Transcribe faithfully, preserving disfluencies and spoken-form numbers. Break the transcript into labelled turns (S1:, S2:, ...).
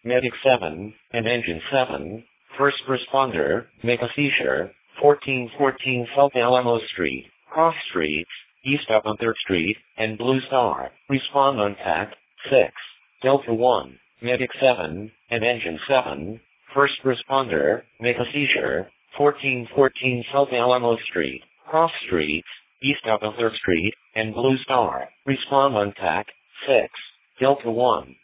S1: Medic seven, and Engine seven. First responder, make a seizure, fourteen fourteen South Alamo Street, Cross Streets, East up on third Street, and Blue Star. Respond on T A C. six. Delta one, Medic seven, and Engine seven. First responder, make a seizure, fourteen fourteen South Alamo Street, Cross Streets, East up on third Street, and Blue Star. Respond on T A C. six. Delta one,